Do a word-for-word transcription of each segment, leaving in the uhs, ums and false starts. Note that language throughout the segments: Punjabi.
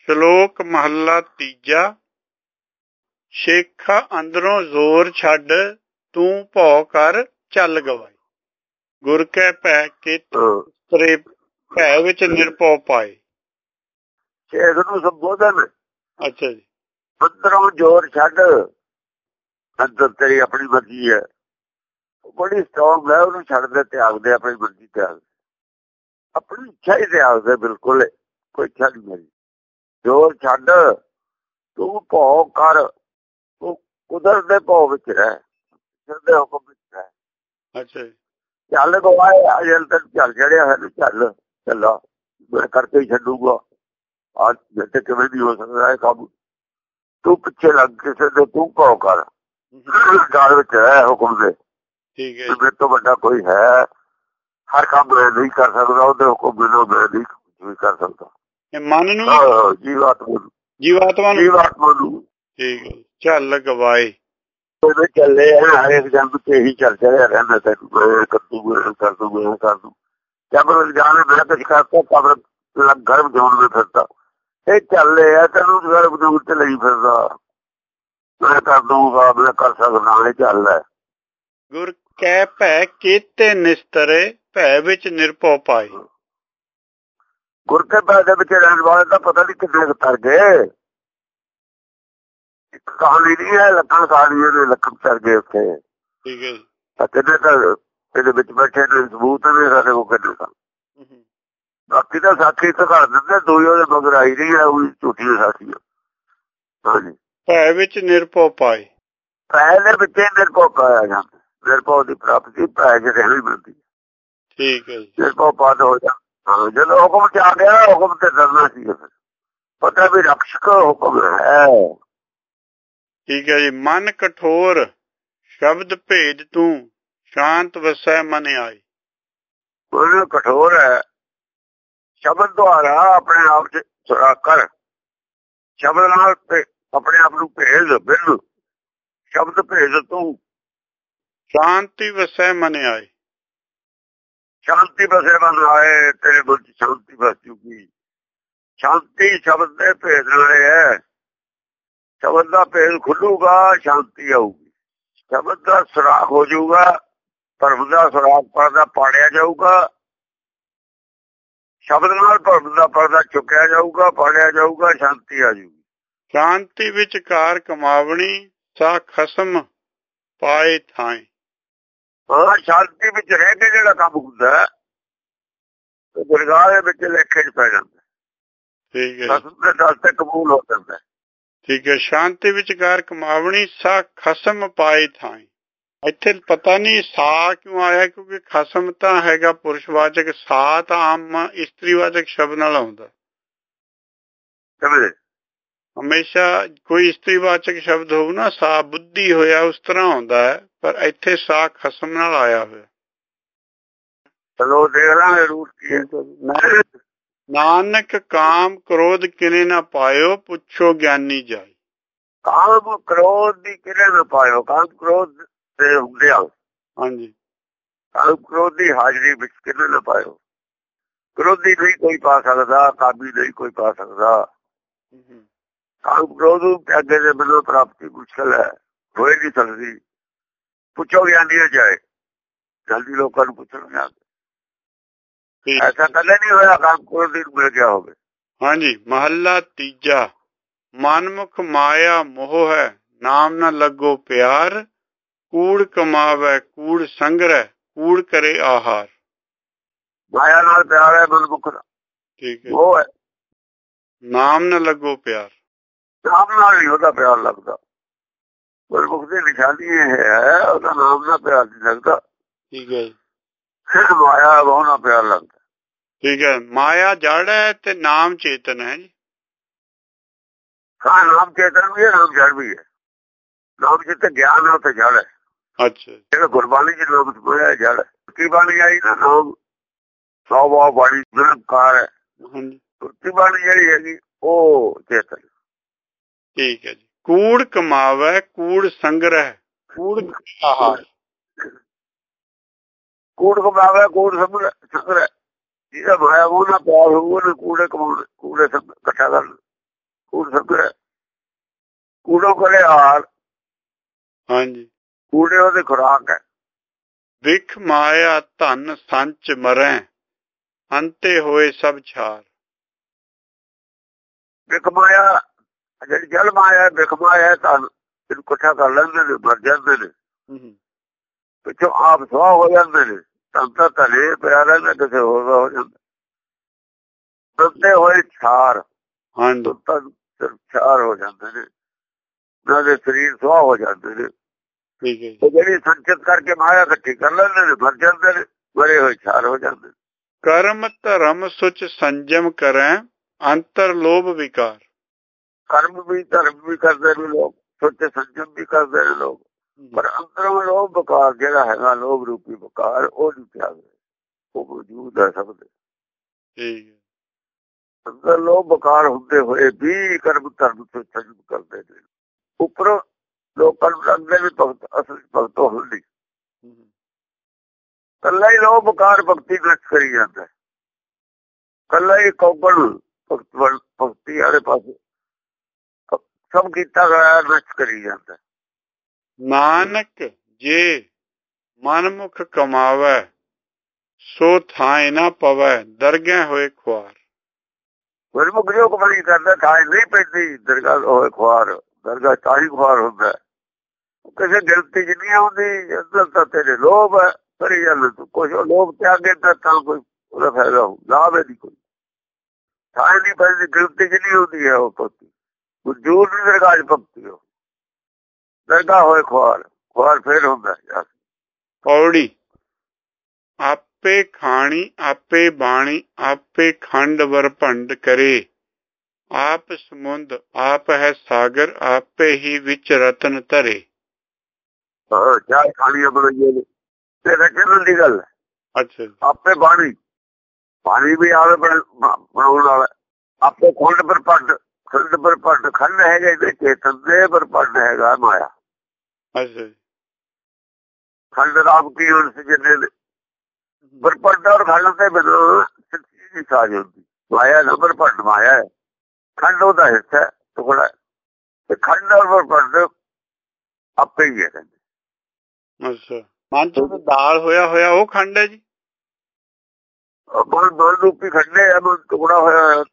ਸ਼ਲੋਕ ਮਹੱਲਾ ਤੀਜਾ। ਸ਼ੇਖਾ ਅੰਦਰੋਂ ਜ਼ੋਰ ਛੱਡ, ਤੂੰ ਭਉ ਕਰ ਚੱਲ ਗਵਾਈ। ਗੁਰ ਕੈ ਭੈ ਕਿਤਰੇ, ਭੈ ਵਿੱਚ ਨਿਰਭਉ ਪਾਏ। ਸ਼ੇਖ ਨੂੰ ਸੰਬੋਧਨ। ਅੱਛਾ ਜੀ। ਅੰਦਰੋਂ ਜ਼ੋਰ ਛੱਡ, ਅੰਦਰ ਤੇਰੀ ਆਪਣੀ ਮਰਜ਼ੀ ਹੈ, ਬੜੀ ਸਟਰੋਂਗ ਹੈ, ਉਹਨੂੰ ਛੱਡ ਦੇ, ਤਿਆਗ ਦੇ, ਆਪਣੀ ਮਰਜ਼ੀ ਤਿਆਗ ਦੇ, ਆਪਣੀ ਇੱਛਾ ਹੀ ਤਿਆਗ ਦੇ, ਬਿਲਕੁਲ ਕੋਈ ਇੱਛਾ ਨਹੀਂ ਮੇਰੀ। ਜ਼ੋਰ ਛੱਡ, ਤੂੰ ਭਉ ਕਰ, ਤੂੰ ਕੁਦਰਤ ਦੇ ਭਉ ਵਿੱਚ ਰਹਿ, ਕੁਦਰਤ ਦੇ ਹੁਕਮ ਵਿੱਚ ਰਹਿ। ਅੱਛਾ ਜੀ। ਚੱਲ ਗਵਾਏ, ਅਜੇ ਤੱਕ ਚੱਲ ਚੜਿਆ ਹੈ, ਚੱਲ ਚੱਲਾ, ਮੈਂ ਕਰਕੇ ਹੀ ਛੱਡੂਗਾ। ਅੱਜ ਜਿੱਥੇ ਕਿਵੇਂ ਨਹੀਂ ਹੋ ਸਕਦਾ ਇਹ ਕੰਮ। ਤੂੰ ਪਿੱਛੇ ਲੱਗ ਕਿਸੇ ਦੇ, ਤੂੰ ਭਉ ਕਰ, ਗੱਲ ਵਿੱਚ ਹੈ ਹੁਕਮ ਦੇ। ਠੀਕ ਹੈ। ਮੇਰੇ ਤੋਂ ਵੱਡਾ ਕੋਈ ਹੈ? ਹਰ ਕੰਮ ਮੈਂ ਨਹੀਂ ਕਰ ਸਕਦਾ, ਉਹਦੇ ਹੁਕਮ ਬਿਨਾਂ ਮੈਂ ਨਹੀਂ ਕੁਝ ਕਰ ਸਕਦਾ। ਮਨ ਨੂੰ ਜੀਵਾਤਮਾ ਨੂੰ ਜੀਵਾਤਮਾ ਨੂੰ ਜੀਵਾਤਮਾ ਨੂੰ ਠੀਕ ਹੈ। ਚੱਲ ਗਵਾਏ ਉਹਦੇ ਚੱਲੇ ਹਰੇਕ ਜੰਗ ਤੇ ਇਹੀ ਚੱਲ ਚੜਿਆ ਰਹਿੰਦਾ। ਤੈਨੂੰ ਮੈਂ ਕਰ ਦੂ, ਮੈਂ ਕਰ ਦੂ, ਮੈਂ ਕਰ ਦੂ। ਕਬਰ ਜਾਣੇ ਮੈਂ ਕੁਛ ਕਰਤਾ, ਕਬਰ ਗਰਭ ਜੋਨ ਵਿੱਚ ਫਿਰਦਾ। ਇਹ ਚੱਲੇ ਆ, ਤੈਨੂੰ ਗਰਭ ਜੋਨ ਤੇ ਲਈ ਫਿਰਦਾ। ਮੈਂ ਕਰ ਦੂੰਗਾ, ਮੈਂ ਕਰ ਸਕਦਾ, ਇਹ ਚੱਲ ਹੈ। ਗੁਰ ਕੈ ਭੈ ਕੀਤੇ ਨਿਸਤਰੇ, ਭੈ ਵਿੱਚ ਨਿਰਭਉ ਪਾਏ। ਗੁਰ ਕੇ ਭੈ ਦੇ ਵਿੱਚ ਰਹਿਣ ਵਾਲੇ ਦਾ ਪਤਾ ਨਹੀਂ ਕਿੰਨੇ ਤਰ ਗਏ। ਇੱਕ ਕਹਾਣੀ ਨਹੀਂ ਹੈ, ਲੱਖਾਂ ਕਹਾਣੀਆਂ ਨੇ, ਲੱਖਾਂ ਤਰ ਗਏ ਉੱਥੇ। ਠੀਕ ਹੈ। ਕਿੰਨੇ ਤਾਂ ਇਹਦੇ ਵਿੱਚ ਬੈਠੇ ਨੇ, ਸਬੂਤ ਨੇ ਸਾਡੇ ਕੋਲ ਕਿੰਨੇ ਤਾਂ। ਬਾਕੀ ਤਾਂ ਸਾਖੀ ਘੜ ਦਿੰਦੇ, ਦੂਈ ਉਹਦੇ ਮਗਰ ਆਈ ਨਹੀਂ ਹੈ, ਉਹ ਝੂਠੀ ਸਾਖੀ। ਹਾਂਜੀ। ਭੈ ਵਿੱਚ ਨਿਰਭਉ ਪਾਏ, ਭੈ ਦੇ ਵਿੱਚ ਨਿਰਭਉ ਪਾਇਆ ਜਾਂਦਾ। ਨਿਰਭਉ ਦੀ ਪ੍ਰਾਪਤੀ ਭੈ ਚ ਰਹਿਣੀ ਮਿਲਦੀ। ਠੀਕ ਹੈ ਜੀ। ਨਿਰਭਉ ਪਾਦ ਹੋ ਜਾ। ਹਾਂ, ਜਦੋਂ ਹੁਕਮ ਚ ਆ ਗਿਆ, ਹੁਕਮ ਤੇ ਡਰਨਾ ਸੀ। ਪਤਾ ਵੀ ਰਕਸ਼ਕ ਹੁਕਮ ਹੈ। ਠੀਕ ਹੈ ਜੀ। ਮਨ ਕਠੋਰ, ਸ਼ਬਦ ਭੇਦ ਤੂੰ, ਸ਼ਾਂਤ ਵਸੈ ਮਨ ਆਏ। ਮਨ ਕਠੋਰ ਹੈ, ਸ਼ਬਦ ਦੁਆਰਾ ਆਪਣੇ ਆਪ ਚ ਸੁਰਾਖ ਕਰ। ਸ਼ਬਦ ਨਾਲ ਆਪਣੇ ਆਪ ਨੂੰ ਭੇਜ, ਬਿਲ ਸ਼ਬਦ ਭੇਜ ਤੂੰ। ਸ਼ਾਂਤੀ ਵਸੈ ਮਨ ਆਏ, ਸ਼ਾਂਤੀ ਵਸੇ ਮਨ ਆਏ, ਤੇਰੇ ਮਨ ਚ ਸ਼ਾਂਤੀ ਵਸ ਚੁੱਕੀ। ਸ਼ਾਂਤੀ ਸ਼ਬਦ ਦੇ ਭੇਦ ਨਾਲੇ ਹੈ। ਸ਼ਬਦ ਦਾ ਭੇਦ ਖੁੱਲੂਗਾ, ਸ਼ਾਂਤੀ ਆਊਗੀ। ਸ਼ਬਦ ਦਾ ਸੁਰਾਖ ਹੋ ਜਾਊਗਾ, ਭਰਮ ਦਾ ਸੁਰਾਖ ਪਰਦਾ ਪਾੜਿਆ ਜਾਊਗਾ। ਸ਼ਬਦ ਨਾਲ ਭਰਮ ਦਾ ਪਰਦਾ ਚੁੱਕਿਆ ਜਾਊਗਾ, ਪਾੜਿਆ ਜਾਊਗਾ, ਸ਼ਾਂਤੀ ਆ ਜਾਊਗੀ। ਸ਼ਾਂਤੀ ਵਿੱਚ ਕਾਰ ਕਮਾਵਣੀ, ਸਾ ਖਸਮ ਪਾਏ ਥਾਏ। ਹਾਂ, ਸ਼ਾਂਤੀ ਵਿੱਚ ਰਹਿ ਕੇ ਜਿਹੜਾ ਕੰਮ ਹੁੰਦਾ ਉਹ ਦਰਗਾਹ ਦੇ ਵਿੱਚ ਲੇਖੇ ਚ ਪੈ ਜਾਂਦਾ। ਠੀਕ ਹੈ। ਖਸਮ ਦੇ ਦਸ ਤੇ ਕਬੂਲ ਹੋ ਜਾਂਦਾ। ਠੀਕ ਹੈ। ਸ਼ਾਂਤੀ ਵਿੱਚ ਕਾਰ ਕਮਾਵਣੀ, ਸਾ ਖਸਮ ਪਾਏ ਥਾਏ। ਇੱਥੇ ਪਤਾ ਨਹੀਂ ਸਾ ਕਿਉਂ ਆਇਆ, ਕਿਉਂਕਿ ਖਸਮ ਤਾਂ ਹੈਗਾ ਪੁਰਸ਼ਵਾਚਕ, ਸਾ ਤਾਂ ਆਮ ਇਸਤਰੀਵਾਚਕ ਸ਼ਬਦ ਨਾਲ ਆਉਂਦਾ। ਹਮੇਸ਼ਾ ਕੋਈ ਇਸਤਰੀਵਾਚਕ ਸ਼ਬਦ ਹੋਊ ਨਾ, ਸਾ ਬੁੱਧੀ ਹੋਇਆ, ਉਸ ਤਰ੍ਹਾਂ ਆਉਂਦਾ ਹੈ, ਪਰ ਇੱਥੇ ਸਾ ਖਸਮ ਨਾਲ ਆਇਆ ਹੋਇਆ। ਚਲੋ ਦੇਖ ਲਾਂਗੇ ਰੂਟ ਕੀ ਹੈ। ਨਾਨਕ ਕਾਮ ਕ੍ਰੋਧ ਕਿਨੇ ਨਾ ਪਾਇਓ, ਪੁੱਛੋ ਗਿਆਨੀ ਜਾਏ। ਕਾਮ ਕ੍ਰੋਧ ਦੀ ਕਿਨੇ ਨਾ ਪਾਇਓ, ਕਾਮ ਕ੍ਰੋਧ ਦੇ ਹੁੰਦੇ ਆ। ਹਾਂਜੀ। ਕਾਮ ਕ੍ਰੋਧ ਦੀ ਹਾਜ਼ਰੀ ਵਿੱਚ ਕਿਨੇ ਨਾ ਪਾਇਓ। ਕ੍ਰੋਧੀ ਨਹੀਂ ਕੋਈ ਪਾ ਸਕਦਾ, ਕਾਮੀ ਨਹੀਂ ਕੋਈ ਪਾ ਸਕਦਾ। ਕਾਮ ਕ੍ਰੋਧ ਅੱਗੇ ਦੇ ਬਿਨਾਂ ਪ੍ਰਾਪਤੀ ਮੁਸ਼ਕਲ ਹੈ, ਹੋ ਹੀ ਨਹੀਂ ਸਕਦੀ। ਪੁੱਛੋ ਗਿਆਨੀ ਜਾਏ, ਜਲਦੀ ਲੋਕਾਂ ਨੂੰ ਪੁੱਛਣ। ਐਸਾ ਕਦੇ ਨਹੀਂ ਹੋਇਆ ਕਾਮ ਕ੍ਰੋਧ ਨੂੰ ਮਿਲ ਗਿਆ ਹੋਵੇ। ਹਾਂਜੀ। ਮਹੱਲਾ ਤੀਜਾ। ਮਨਮੁਖ ਮਾਇਆ ਮੋਹ ਹੈ, ਨਾਮ ਨਾ ਲੱਗੋ ਪਿਆਰ। ਕੂੜ ਕਮਾਵੇ ਕੂੜ ਸੰਗ੍ਰਹਿ, ਕੂੜ ਕਰੇ ਆਹਾਰ। ਮਾਇਆ ਨਾਲ ਪਿਆਰ ਹੈ ਮਨਮੁਖ ਦਾ। ਠੀਕ ਹੈ। ਉਹ ਹੈ ਨਾਮ ਨਾ ਲੱਗੋ ਪਿਆਰ। ਨਾਮ ਨਾਲ ਨਹੀਂ ਉਹਦਾ ਪਿਆਰ ਲੱਗਦਾ। ਮਨਮੁਖ ਦੀ ਨਿਸ਼ਾਨੀ ਇਹ ਹੈ, ਉਹਦਾ ਨਾਮ ਨਾਲ ਪਿਆਰ ਨਹੀਂ ਲੱਗਦਾ। ਠੀਕ ਹੈ। ਫਿਰ ਮਾਇਆ ਬਹੁ ਨਾਲ ਪਿਆਰ ਲੱਗਦਾ। ਠੀਕ ਹੈ। ਮਾਇਆ ਜੜ ਹੈ ਤੇ ਨਾਮ ਚੇਤਨ ਹੈ ਜੀ। ਹਾਂ, ਨਾਮ ਚੇਤਨ ਵੀ ਹੈ, ਨਾਮ ਜੜ ਵੀ ਹੈ। ਨਾਮ ਜਿੱਥੇ ਗਿਆਨ ਹੈ ਉੱਥੇ ਜੜ ਹੈ। ਅੱਛਾ। ਜਿਹੜਾ ਗੁਰਬਾਣੀ ਚ ਨਾਮ ਸਮਝਿਆ ਜੜ ਹੈ। ਕੀ ਬਾਣੀ ਆਈ ਨਾ, ਨਾਮ ਸੌ ਬਹੁਤ ਬਾਣੀ ਨਿਰੰਕਾਰ ਹੈ। ਤੁਰਤੀ ਬਾਣੀ ਜਿਹੜੀ ਹੈਗੀ ਉਹ ਚੇਤਨ। ਠੀਕ ਹੈ ਜੀ। ਕੂੜ ਕਮਾਵੇ ਕੂੜ ਸੰਗ੍ਰਹਿ, ਕੂੜ ਆਹਾਰ। ਕੂੜ ਕਮਾਵੇ ਕੂੜ ਸੰਗ੍ਰਹਿ। ਜਿਹਦਾ ਮਾਇਆ ਉਹ ਨਾ ਪਿਆਰ ਹੋਊ, ਉਹਨੇ ਕੂੜੇ ਕਮਾਉਣੇ, ਕੂੜੇ ਇਕੱਠਾ ਕਰਨ। ਕੂੜੋ ਕਰੇ ਹਾਰ। ਹਾਂਜੀ। ਕੂੜੇ ਉਹਦੀ ਖੁਰਾਕ ਹੈ। ਵਿਖ ਮਾਇਆ ਧਨ ਸੰਚ ਮਰੈ, ਅੰਤੇ ਹੋਏ ਸਭ ਛਾਰ। ਵਿਖ ਮਾਇਆ ਜਿਹੜੀ ਜਲ ਮਾਇਆ, ਵਿਖ ਮਾਇਆ ਧਨ ਇਹਨੂੰ ਇਕੱਠਾ ਕਰ ਲੈਂਦੇ ਨੇ, ਮਰ ਜਾਂਦੇ ਨੇ, ਪਿੱਛੋਂ ਆਪ ਸੁਆਹ ਹੋ ਜਾਂਦੇ ਨੇ। ਧਨ ਤਾਂ ਧਨੇ ਪਿਆ ਰਹਿੰਦਾ, ਕਿਸੇ ਹੋਰ ਦਾ ਹੋ ਜਾਂਦਾ। ਅੰਤੇ ਹੋਏ ਛਾਰ। ਹਾਂਜੀ। ਛਾਰ ਹੋ ਜਾਂਦੇ ਨੇ, ਉਹਨਾਂ ਦੇ ਸਰੀਰ ਸੁਆਹ ਹੋ ਜਾਂਦੇ ਨੇ। ਠੀਕ ਹੈ। ਉਹ ਜਿਹੜੀ ਸੰਚਿਤ ਕਰਕੇ ਮਾਇਆ ਇਕੱਠੀ ਕਰ ਲੈਂਦੇ ਨੇ, ਮਰ ਜਾਂਦੇ ਨੇ, ਮਰੇ ਹੋਏ ਛਾਰ ਹੋ ਜਾਂਦੇ ਨੇ। ਕਰਮ ਧਰਮ ਸੁਚ ਸੰਜਮ ਕਰੈ, ਅੰਤਰ ਲੋਭ ਵਿਕਾਰ। ਕਰਮ ਵੀ ਧਰਮ ਵੀ ਕਰਦੇ ਨੇ ਲੋਕ, ਸੋਚੇ ਸੰਜਮ ਵੀ ਕਰਦੇ ਨੇ ਲੋਕ, ਪਰ ਅੰਦਰੋਂ ਲੋਭ ਵਿਕਾਰ ਜਿਹੜਾ ਹੈਗਾ, ਲੋਭ ਰੂਪੀ ਵਿਕਾਰ, ਉਹ ਨਹੀਂ ਤਿਆਗਦੇ, ਉਹ ਮੌਜੂਦ ਹੈ ਸਭ ਦੇ। ਠੀਕ ਹੈ। ਅੰਦਰ ਲੋਭ ਵਿਕਾਰ ਹੁੰਦੇ ਹੋਏ ਵੀ ਕਰਮ ਧਰਮ ਸੁਚ ਸੰਜਮ ਕਰਦੇ ਨੇ। ਉੱਪਰੋਂ ਲੋਕਾਂ ਨੂੰ ਲੱਗਦੇ ਵੀ ਭਗਤ ਅਸਲੀ ਭਗਤ ਹੁੰਦੀ, ਕੱਲਾ ਹੀ ਲੋਭ ਵਿਕਾਰ ਭਗਤੀ ਨਸ਼ਟ ਕਰੀ ਜਾਂਦਾ, ਕੱਲਾ ਹੀ ਕੌਗਣ ਭਗਤ ਭਗਤੀ ਵਾਲੇ ਪਾਸੇ ਸਭ ਕੀਤਾ ਗਿਆ ਨਸ਼ਟ ਕਰੀ ਜਾਂਦਾ। ਨਾਨਕ ਜੇ ਮਨਮੁਖ ਕਮਾਵੈ, ਸੋ ਥਾਇ ਨਾ ਪਵੈ, ਦਰਗਹਿ ਹੋਏ ਖੁਆਰ। ਗੁਰਮੁਖ ਜੋ ਕਮਾਈ ਕਰਦਾ ਥਾਇ ਨਹੀਂ ਪੈਂਦੀ, ਦਰਗਾਹ ਹੋਏ ਖੁਆਰ। ਦਰਗਾਹ ਤਾਂ ਹੀ ਖੁਆਰ ਹੁੰਦਾ, ਕਿਸੇ ਗਿਣਤੀ ਚ ਨਹੀਂ ਆਉਂਦੀ। ਅੰਦਰ ਤਾਂ ਤੇਰੇ ਲੋਭ ਹੈ, ਕਰੀ ਜਾਂਦਾ ਤੂੰ ਕੁਛ, ਲੋਭ ਤਿਆਗੇ ਤਾਂ ਤਾਂ ਕੋਈ ਉਹਦਾ ਫਾਇਦਾ ਹੋ, ਲਾਭ ਇਹਦੀ ਕੋਈ ਥਾਇ ਨਹੀਂ ਪੈਂਦੀ, ਗਿਣਤੀ ਚ ਨਹੀਂ ਹੁੰਦੀ ਹੈ ਉਹ ਭਗਤੀ। ਜੂਰ ਨਹੀਂ ਦਰਗਾਹ ਚ ਭਗਤੀ, ਉਹ ਦਰਗਾਹ ਹੋਏ ਖੁਆਰ। ਖੁਆਰ ਫੇਰ ਹੁੰਦਾ ਜਾ ਕੇ। ਪੌੜੀ। ਆਪੇ ਖਾਣੀ ਆਪੇ ਬਾਣੀ, ਆਪੇ ਖੰਡ ਵਰਭੰਡ ਕਰੇ, ਆਪ ਸਮੁੰਦ ਆਪ ਹੈ ਸਾਗਰ, ਆਪੇ ਹੀ ਵਿੱਚ ਰਤਨ ਧਰੇ। ਹਾਂ, ਚਾਹ ਖਾਣੀਆਂ ਬਣਾਈਆਂ ਨੇ ਤੇ ਰਚਨ ਦੀ ਗੱਲ ਹੈ। ਅੱਛਾ। ਆਪੇ ਬਾਣੀ, ਬਾਣੀ ਵੀ ਆਵੇ ਬਣਾਉਣ ਵਾਲਾ। ਆਪੇ ਖੰਡ ਵਰਭੰਡ, ਖੰਡ ਵਰਭੰਡ, ਖੰਡ ਹੈਗਾ ਇਹਦੇ ਚੇਤਨ ਦੇ, ਵਰਭੰਡ ਹੈਗਾ ਮਾਇਆ। ਅੱਛਾ। ਖੰਡ ਰਾਮ ਕੀ ਅੰਸ਼ ਜਿੰਨੇ ਨੇ, ਵਰਭੰਡ ਔਰ ਖੰਡ ਦੇ ਬਿਨਾਂ ਸੱਚੀ ਦੀ ਸਾਜ ਹੁੰਦੀ। ਮਾਇਆ ਨਾ ਵਰਭੰਡ ਮਾਇਆ ਹੈ, ਖੰਡ ਉਹਦਾ ਹਿੱਸਾ ਟੁਕੜਾ, ਤੇ ਖੰਡ ਔਰ ਵਰਭੰਡ ਆਪੇ ਹੀ ਹੈ ਕਹਿੰਦੇ। ਅੱਛਾ। ਮਨ ਚ ਦਾਲ ਹੋਇਆ ਹੋਇਆ ਉਹ ਖੰਡ ਹੈ ਜੀ। ਮਨ ਮਨ ਰੂਪੀ ਖੰਡੇ ਹੈ, ਮਨ ਟੁਕੜਾ ਹੋਇਆ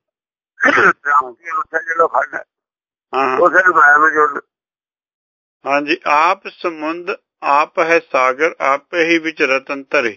ਜਿਹੜਾ ਖੰਡ ਹੈ, ਉਸੇ ਨੂੰ ਮਾਇਆ ਵਿੱਚ ਜੁੜ। ਹਾਂਜੀ। ਆਪ ਸਮੁੰਦ ਆਪ ਹੈ ਸਾਗਰ, ਆਪੇ ਹੀ ਵਿੱਚ ਰਤਨ ਧਰੇ।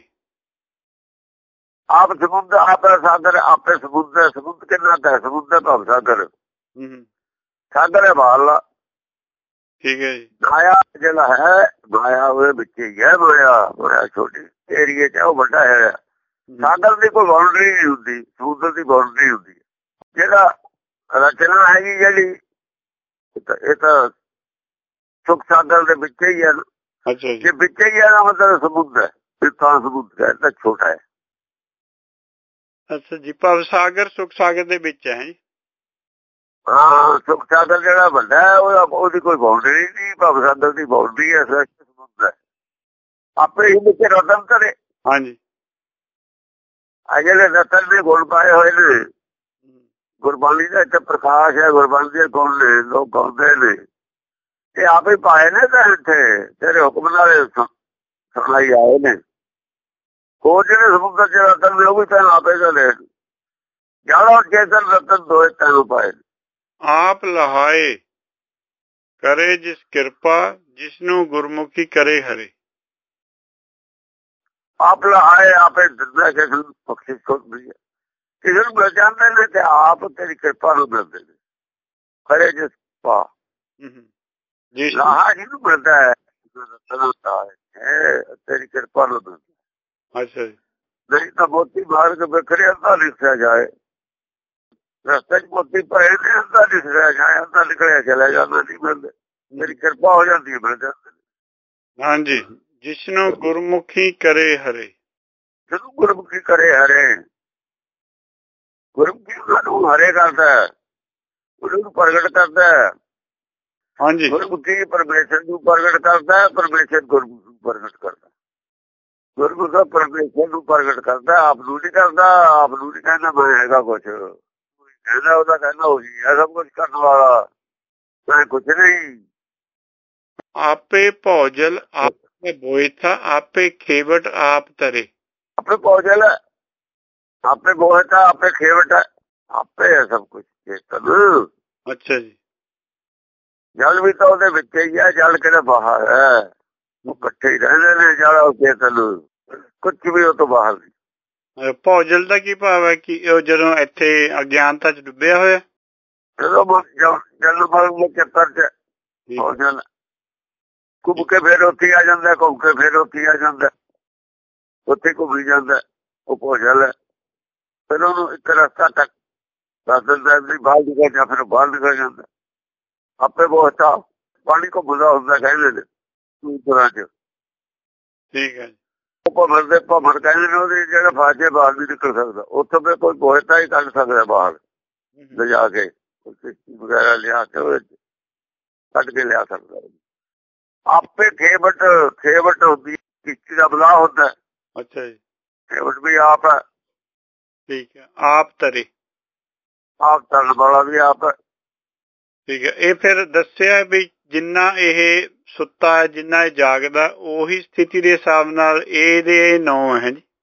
ਆਪ ਸਮੁੰਦ ਆਪ ਹੈ ਸਾਗਰ, ਆਪੇ ਸਮੁੰਦ। ਸਮੁੰਦ ਕਿੰਨਾ ਹੈ? ਸਮੁੰਦ ਭਵ ਸਾਗਰ, ਸਾਗਰ ਹੈ ਬਾਹਰਲਾ। ਠੀਕ ਹੈ ਜੀ। ਮਾਇਆ ਜਿਹੜਾ ਹੈ, ਮਾਇਆ ਉਹਦੇ ਵਿੱਚ ਹੀ ਹੈ। ਮਾਇਆ ਮਾਇਆ ਛੋਟੀ ਏਰੀਏ ਚ, ਉਹ ਵੱਡਾ ਹੈ। ਸਾਗਰ ਦੀ ਕੋਈ ਬਾਉਂਡਰੀ ਨਹੀਂ ਹੁੰਦੀ, ਸਮੁੰਦਰ ਦੀ ਬਾਉਂਡਰੀ ਹੁੰਦੀ ਹੈ। ਜਿਹੜਾ ਰਚਨਾ ਹੈਗੀ ਜਿਹੜੀ, ਇਹ ਤਾਂ ਸੁਖ ਸਾਗਰ ਦੇ ਵਿੱਚ ਹੀ ਹੈ। ਜੇ ਵਿੱਚ ਹੀ ਹੈ ਨਾ ਮਤਲਬ ਸਮੁੰਦਰ ਹੈ, ਤਾਂ ਸਮੁੰਦਰ ਹੈ, ਤਾਂ ਛੋਟਾ ਹੈ। ਅੱਛਾ ਜੀ। ਭਵ ਸਾਗਰ ਸੁਖ ਸਾਗਰ ਦੇ ਵਿੱਚ ਹੈ ਜੀ। ਹਾਂ, ਸੁਖ ਸਾਗਰ ਜਿਹੜਾ ਵੱਡਾ ਹੈ, ਉਹਦਾ ਉਹਦੀ ਕੋਈ ਬਾਉਂਡਰੀ ਨਹੀਂ। ਭਵ ਸਾਗਰ ਦੀ ਬਾਉਂਡਰੀ ਹੈ ਸਮੁੰਦਰ, ਆਪੇ ਹੀ ਵਿੱਚ ਰਤਨ ਧਰੇ। ਹਾਂਜੀ। ਆ ਜਿਹੜੇ ਰਤਨ ਦੇ ਗੁਣ ਪਾਏ ਹੋਏ ਨੇ, ਗੁਰਬਾਣੀ ਦਾ ਇੱਥੇ ਪ੍ਰਕਾਸ਼ ਹੈ, ਗੁਰਬਾਣੀ ਦੇ ਗੁਣ ਨੇ, ਲੋਕ ਗਾਉਂਦੇ ਨੇ, ਇਹ ਆਪ ਹੀ ਪਾਏ ਨੇ। ਤਾਂ ਇੱਥੇ ਤੇਰੇ ਹੁਕਮ ਨਾਲ ਸੁਣਾਈ ਆਏ ਨੇ। ਹੋਰ ਜਿਹੜੇ ਸਮੁੰਦਰ ਚ ਰਤਨ ਨੇ, ਉਹ ਵੀ ਤੈਨੂੰ ਆਪੇ ਦਾ ਲੈ ਜਿਆਦਾ ਚੇਤਨ ਰਤਨ ਦੋਏ ਤੈਨੂੰ ਪਾਏ। ਆਪ ਲਹਾਏ ਕਰੇ ਜਿਸ ਕਿਰਪਾ, ਜਿਸਨੂੰ ਗੁਰਮੁਖੀ ਕਰੇ ਹਰੇ। ਆਪ ਲਹਾਏ ਆਪੇ ਦਿੰਦਾ, ਕਿਸੇ ਨੂੰ ਬਖਸ਼ਿਸ਼ ਹੁੰਦੀ ਹੈ, ਕਿਸੇ ਨੂੰ ਮਿਲ ਜਾਂਦੇ ਨੇ, ਤੇ ਆਪ ਤੇਰੀ ਕਿਰਪਾ ਨੂੰ ਮਿਲਦੇ ਨੇ। ਕਰੇ ਜਿਸ ਪਾ ਲਾਹਾ ਜਿਹਨੂੰ ਮਿਲਦਾ ਹੈ, ਤੇਰੀ ਕਿਰਪਾ ਨੂੰ ਮਿਲਦਾ। ਅੱਛਾ ਜੀ। ਨਹੀਂ ਤਾਂ ਮੋਤੀ ਮਾਰ ਕੇ ਵੇਖੜੇ ਅੱਧਾ ਲਿਖਿਆ ਜਾਏ, ਰਸਤੇ ਚ ਮੋਤੀ ਪਏ ਨੇ, ਅੱਧਾ ਲਿਖਿਆ ਜਾਏ, ਅੱਧਾ ਨਿਕਲਿਆ ਚਲਾ ਜਾਂਦਾ, ਨਹੀਂ ਮਿਲਦੇ। ਮੇਰੀ ਕਿਰਪਾ ਹੋ ਜਾਂਦੀ ਹੈ, ਮਿਲ ਜਾਂਦੇ। ਹਾਂਜੀ। ਜਿਸਨੂੰ ਗੁਰਮੁਖੀ ਕਰੇ ਹਰੇ। ਜਿਹਨੂੰ ਗੁਰਮੁਖੀ ਕਰੇ ਹਰੇ, ਗੁਰਮੁਖੀ ਉਹਨਾਂ ਨੂੰ ਹਰੇ ਕਰਦਾ, ਉਹਨੂੰ ਪ੍ਰਗਟ ਕਰਦਾ। ਹਾਂਜੀ। ਗੁਰਮੁਖੀ ਪਰਮੇਸ਼ਰ ਨੂੰ ਪ੍ਰਗਟ ਕਰਦਾ, ਪਰਮੇਸ਼ਰ ਗੁਰਮੁਖ ਨੂੰ ਪ੍ਰਗਟ ਕਰਦਾ। ਗੁਰਮੁਖ ਦਾ ਪਰਮੇਸ਼ਰ ਨੂੰ ਪ੍ਰਗਟ ਕਰਦਾ, ਆਪ ਨੂੰ ਨਹੀਂ ਕਰਦਾ। ਆਪ ਨੂੰ ਨਹੀਂ ਕਹਿੰਦਾ ਮੈਂ ਹੈਗਾ ਕੁਛ, ਕਹਿੰਦਾ ਉਹਦਾ ਕਹਿੰਦਾ ਉਹੀ ਹੈ ਸਭ ਕੁਝ ਕਰਨ ਵਾਲਾ, ਮੈਂ ਕੁਝ ਨਹੀਂ। ਆਪੇ ਭੌਜਲ ਆਪੇ ਬੋਇਥਾ ਆਪੇ ਖੇਵਟ ਆਪ ਤਰੇ। ਆਪੇ ਭੌਜਲ ਹੈ, ਆਪੇ ਬੋਇਥਾ ਆਪੇ ਖੇਵਟ ਹੈ, ਆਪੇ ਹੈ ਸਭ ਕੁਝ ਚੇਤਨ। ਅੱਛਾ ਜੀ। ਜਲ ਵੀ ਤਾਂ ਉਹਦੇ ਵਿੱਚ ਹੀ ਹੈ, ਜਲ ਕਿਹੜੇ ਬਾਹਰ ਹੈ, ਉਹ ਇਕੱਠੇ ਹੀ ਰਹਿੰਦੇ ਨੇ ਜਲ ਉਹ ਚੇਤਨ, ਕੁਝ ਵੀ ਉਹ ਤੋਂ ਬਾਹਰ ਨਹੀਂ। ਭੌਜਲ ਦਾ ਕੀ ਭਾਵ ਹੈ ਕਿ ਉਹ ਜਦੋਂ ਇੱਥੇ ਅਗਿਆਨਤਾ ਚ ਡੁੱਬਿਆ ਹੋਇਆ, ਜਦੋਂ ਜਲ ਮਲ ਦੇ ਚੱਕਰ ਚ ਭੌਜਲ ਘੁੰਮ ਕੇ ਫੇਰ ਉੱਥੇ ਆ ਜਾਂਦਾ, ਘੁੰਮ ਕੇ ਫੇਰ ਉੱਥੇ ਆ ਜਾਂਦਾ, ਉੱਥੇ ਘੁੰਮੀ ਜਾਂਦਾ, ਉਹ ਭੌਜਲ ਹੈ। ਫਿਰ ਉਹਨੂੰ ਇੱਕ ਰਸਤਾ ਤੱਕ ਦੱਸ ਦਿੰਦਾ ਵੀ ਬਾਹਰ ਨਿਕਲ ਜਾ, ਫਿਰ ਬਾਹਰ ਨਿਕਲ ਜਾਂਦਾ। ਆਪੇ ਬੋਤਾ ਪਾਣੀ ਘੁੰਮਦਾ ਹੁੰਦਾ ਕਹਿੰਦੇ ਨੇ ਸੂਤਰਾਂ ਚ। ਠੀਕ ਹੈ। ਭਵਨ ਦੇ ਭਵਨ ਕਹਿੰਦੇ ਨੇ ਉਹਦੀ ਜਿਹੜਾ ਫਾਜੇ ਬਾਹਰ ਨਹੀਂ ਨਿਕਲ ਸਕਦਾ, ਉੱਥੋਂ ਫਿਰ ਕੋਈ ਬੋਇਤਾ ਹੀ ਕੱਢ ਸਕਦਾ ਬਾਹਰ ਲਿਜਾ ਕੇ, ਵਗੈਰਾ ਲਿਆ ਕੇ ਕੱਢ ਕੇ ਲਿਆ ਸਕਦਾ। ਆਪੇ ਖੇਵਟ, ਖੇਵਟ ਹੁੰਦੀ ਕਿਸ਼ਤੀ ਦਾ ਬਲਾਹ ਹੁੰਦਾ। ਅੱਛਾ ਜੀ। ਖੇਵਟ ਵੀ ਆਪ ਹੈ। ਠੀਕ ਹੈ। ਆਪ ਤਰੇ, ਆਪ ਤਰਨ ਵਾਲਾ ਵੀ ਆਪ ਹੈ। ਠੀਕ ਹੈ। ਇਹ ਫਿਰ ਦੱਸਿਆ ਵੀ ਜਿੰਨਾ ਇਹ ਸੁੱਤਾ ਹੈ, ਜਿੰਨਾ ਇਹ ਜਾਗਦਾ, ਉਹੀ ਸਥਿਤੀ ਦੇ ਹਿਸਾਬ ਨਾਲ ਇਹਦੇ ਨੌ ਹੈ ਜੀ।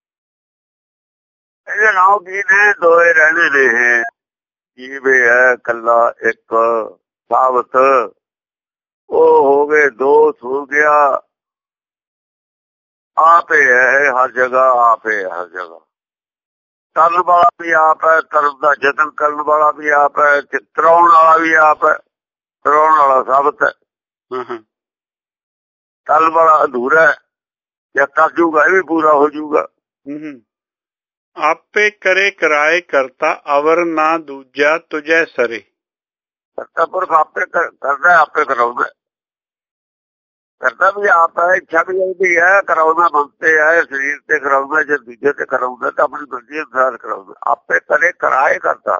ਇਹਦੇ ਨੌ ਕੀ ਨੇ? ਦੋਏ ਰਹਿਣੇ ਨੇ, ਜੀਵੇ ਹੈ ਕੱਲਾ ਇੱਕ ਸਾਬਤ, ਉਹ ਹੋ ਗਏ ਦੋ, ਸੋ ਗਿਆ। ਆਪੇ ਹੈ ਹਰ ਜਗ੍ਹਾ, ਆਪੇ ਹਰ ਜਗ੍ਹਾ। ਕਰਨ ਵਾਲਾ ਵੀ ਆਪ ਹੈ, ਕਰਨ ਦਾ ਯਤਨ ਕਰਨ ਵਾਲਾ ਵੀ ਆਪ ਹੈ, ਤਰਾਉਣ ਵਾਲਾ ਵੀ ਆਪ ਹੈ, ਤਰਾਉਣ ਵਾਲਾ ਸਾਬਤ ਹੈ। ਕਰਨ ਵਾਲਾ ਅਧੂਰਾ ਹੈ, ਜਾਂ ਕਰ ਜੂਗਾ ਇਹ ਵੀ ਪੂਰਾ ਹੋ ਜੂਗਾ। ਆਪੇ ਕਰੇ ਕਰਾਏ ਕਰਤਾ ਅਵਰ ਨਾ ਦੂਜਾ ਤੁਝੈ ਸਰੇ। ਕਰਤਾ ਪੁਰਖ ਆਪੇ ਕਰਦਾ, ਆਪੇ ਕਰਾਉਂਦਾ। ਕਰਦਾ ਵੀ ਆਪ ਹੈ, ਇੱਛਾ ਵੀ ਉਹਦੀ ਹੈ, ਕਰਾਉਂਦਾ ਮਨ ਤੇ ਹੈ, ਸਰੀਰ ਤੇ ਕਰਾਉਂਦਾ, ਜੇ ਦੂਜੇ ਤੇ ਕਰਾਉਂਦਾ ਤਾਂ ਆਪਣੀ ਮਰਜ਼ੀ ਅਨੁਸਾਰ ਕਰਾਉਂਦਾ। ਆਪੇ ਕਰੇ ਕਰਾਏ ਕਰਤਾ।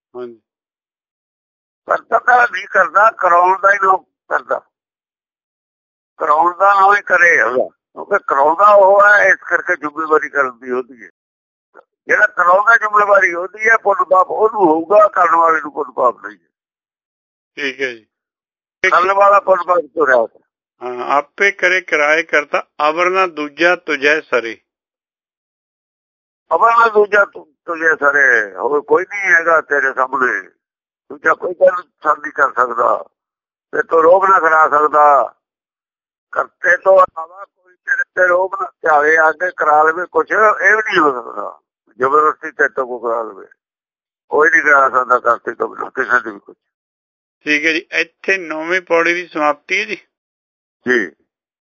ਕਰਤਾ ਤਾਂ ਨਹੀਂ ਕਰਦਾ, ਕਰਾਉਣ ਦਾ ਹੀ ਲੋਕ ਕਰਦਾ, ਕਰਾਉਣ ਦਾ ਨਾ ਹੀ ਕਰੇ ਉਹਦਾ, ਕਿਉਂਕਿ ਕਰਾਉਂਦਾ ਉਹ ਹੈ, ਇਸ ਕਰਕੇ ਜ਼ਿੰਮੇਵਾਰੀ ਕਰਨ ਦੀ ਉਹਦੀ ਹੈ। ਜਿਹੜਾ ਕਰਾਉਂਦਾ ਜ਼ਿੰਮੇਵਾਰੀ ਉਹਦੀ ਹੈ, ਪੁੰਨ ਪਾਪ ਉਹਨੂੰ ਹੋਊਗਾ, ਕਰਨ ਵਾਲੇ ਨੂੰ ਪੁੰਨ ਪਾਪ ਨਹੀਂ। ਠੀਕ ਹੈ ਜੀ। ਕਰਨ ਵਾਲਾ ਪੁੰਨ ਪਾਪ ਤੋਂ ਰਿਹਾ। ਹਾਂ, ਆਪੇ ਕਰੇ ਕਿਰਾਏ ਕਰਤਾ ਅਵਰ ਨਾ ਦੂਜਾ ਤੁਝੈ ਸਰੇ। ਅਵਰ ਨਾ ਦੂਜਾ ਤੁਝੈ ਸਰੇ, ਹੋਰ ਕੋਈ ਨਹੀਂ ਹੈਗਾ ਤੇਰੇ ਸਾਹਮਣੇ, ਦੂਜਾ ਕੋਈ ਗੱਲ ਸਰ ਨਹੀਂ ਕਰ ਸਕਦਾ, ਤੇ ਤੋਂ ਰੋਕ ਨਾ ਕਰਾ ਸਕਦਾ। ਕਰਤੇ ਤੋਂ ਇਲਾਵਾ ਕੋਈ ਤੇਰੇ ਤੇ ਰੋਕ ਨਾ ਚਾਹੇ ਅੱਗੇ ਕਰਾ ਲਵੇ ਕੁਛ, ਇਹ ਵੀ ਨਹੀਂ ਹੋ ਸਕਦਾ। ਜ਼ਬਰਦਸਤੀ ਤੇ ਤੋਂ ਕੋ ਕਰਾ ਲਵੇ, ਕੋਈ ਨਹੀਂ ਕਰਾ ਸਕਦਾ ਕਰਤੇ ਤੋਂ ਬਿਨਾਂ ਕਿਸੇ ਦੇ ਵੀ ਕੁਛ। ਠੀਕ ਹੈ ਜੀ। ਇੱਥੇ ਨੌਵੀਂ ਪੌੜੀ ਦੀ ਸਮਾਪਤੀ ਹੈ ਜੀ। ਜੀ।